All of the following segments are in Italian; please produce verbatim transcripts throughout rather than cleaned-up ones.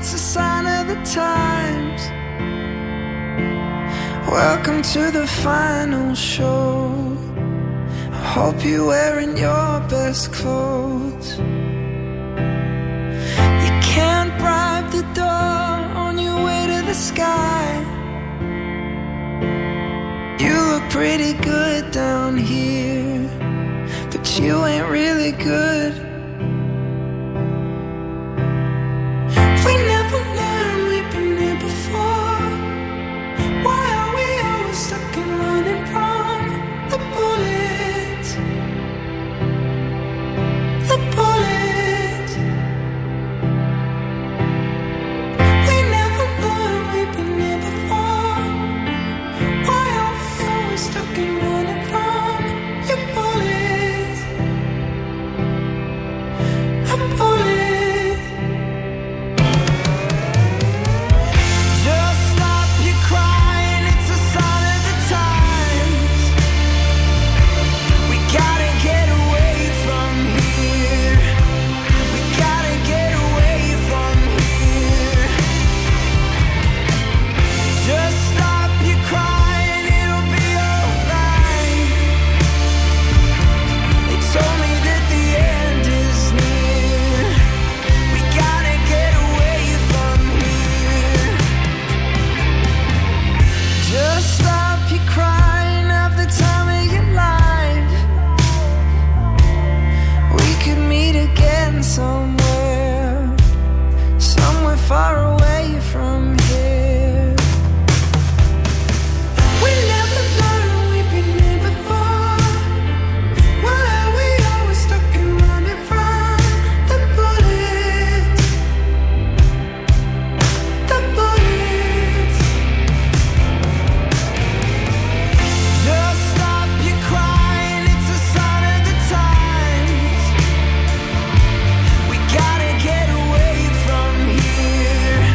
it's a sign of the times. Welcome to the final show. I hope you're wearing your best clothes. You can't bribe the door on your way to the sky. You look pretty good down here, but you ain't really good. We never learned, we've been here before. Why are we always stuck in running from the bullets? The bullets. We never learned, we've been here before. Why are we always stuck in running from your bullets? The bullets. Somewhere, somewhere far away from here. We never learned, we've been here before. Why are we always stuck in running from the bullets? The bullets. Just stop your crying, it's a sign of the times. Gotta get away from here.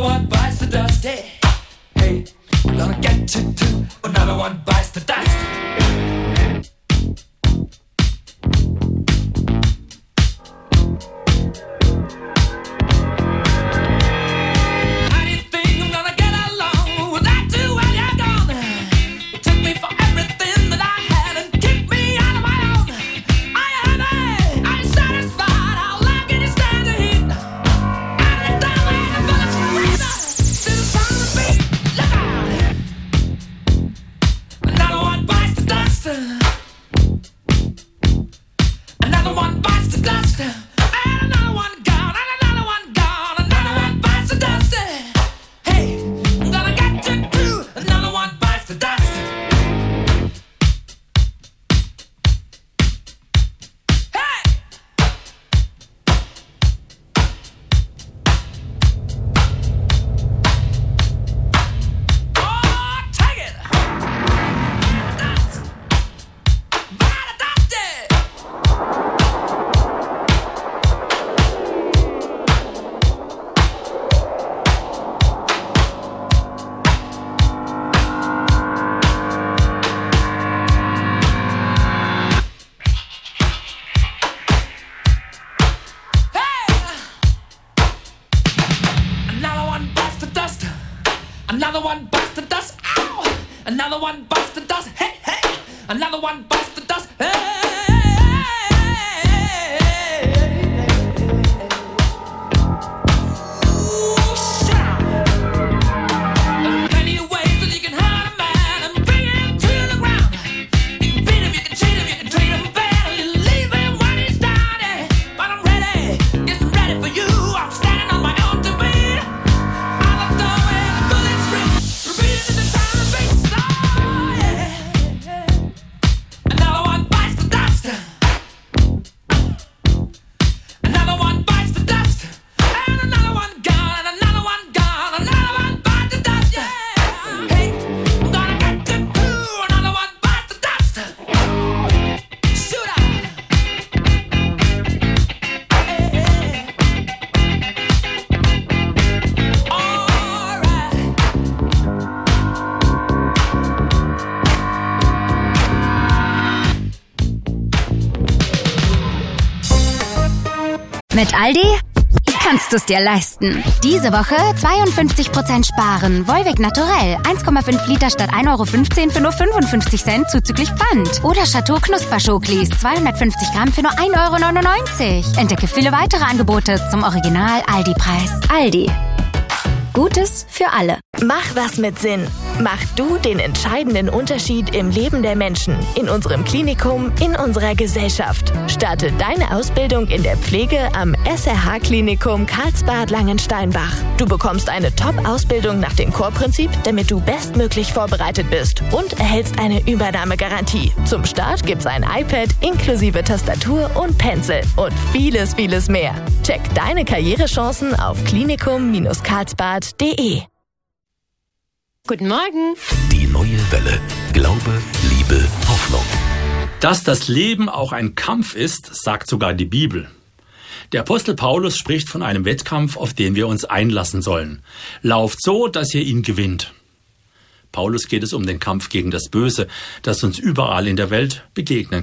another one bites the dust. Hey, hey, I'm gonna get you too. Another one bites the dust. Another one bites the dust. Ow! Another one bites the dust. Hey, hey! Another one bites the dust. Hey! Mit Aldi kannst du es dir leisten. Diese Woche zweiundfünfzig Prozent sparen. Volvic Naturell. eins Komma fünf Liter statt ein Euro fünfzehn für nur fünfundfünfzig Cent zuzüglich Pfand. Oder Chateau Knusper-Schoklis. zweihundertfünfzig Gramm für nur ein Euro neunundneunzig. Entdecke viele weitere Angebote zum Original Aldi-Preis. Aldi. Gutes für alle. Mach was mit Sinn. Mach du den entscheidenden Unterschied im Leben der Menschen, in unserem Klinikum, in unserer Gesellschaft. Starte deine Ausbildung in der Pflege am S R H-Klinikum Karlsbad-Langensteinbach. Du bekommst eine Top-Ausbildung nach dem Core-Prinzip, damit du bestmöglich vorbereitet bist und erhältst eine Übernahmegarantie. Zum Start gibt's ein iPad inklusive Tastatur und Pencil und vieles, vieles mehr. Check deine Karrierechancen auf klinikum Karlsbad punkt de. Guten Morgen. Die neue Welle. Glaube, Liebe, Hoffnung. Dass das Leben auch ein Kampf ist, sagt sogar die Bibel. Der Apostel Paulus spricht von einem Wettkampf, auf den wir uns einlassen sollen. Lauft so, dass ihr ihn gewinnt. Paulus geht es um den Kampf gegen das Böse, das uns überall in der Welt begegnen